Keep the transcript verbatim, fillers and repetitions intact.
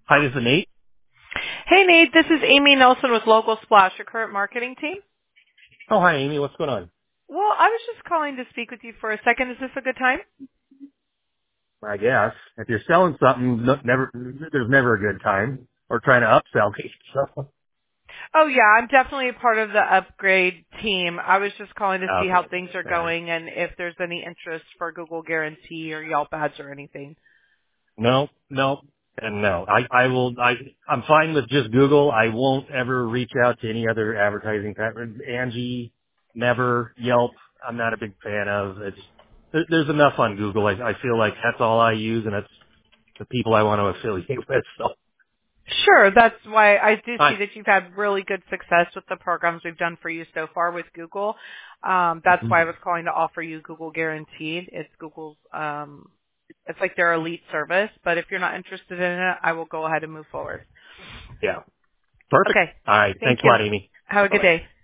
Hi, this is Nate. Hey, Nate. This is Amy Nelson with Local Splash, your current marketing team. Oh, hi, Amy. What's going on? Well, I was just calling to speak with you for a second. Is this a good time? I guess if you're selling something, no, never there's never a good time, or trying to upsell me. So Oh, yeah. I'm definitely a part of the upgrade team. I was just calling to see how okay, things are yeah. going and if there's any interest for Google Guarantee or Yelp ads or anything. No, no, and no. I I will. I I'm fine with just Google. I won't ever reach out to any other advertising. platform. Angie, never. Yelp, I'm not a big fan of. It's there, there's enough on Google. I I feel like that's all I use, and that's the people I want to affiliate with. So Sure. That's why I do see hi. that you've had really good success with the programs we've done for you so far with Google. Um, that's why I was calling to offer you Google Guaranteed. It's Google's, um, it's like their elite service. But if you're not interested in it, I will go ahead and move forward. Yeah, perfect. Okay. All right. Thank Thanks a you. lot, Amy. Have a Bye good bye. day.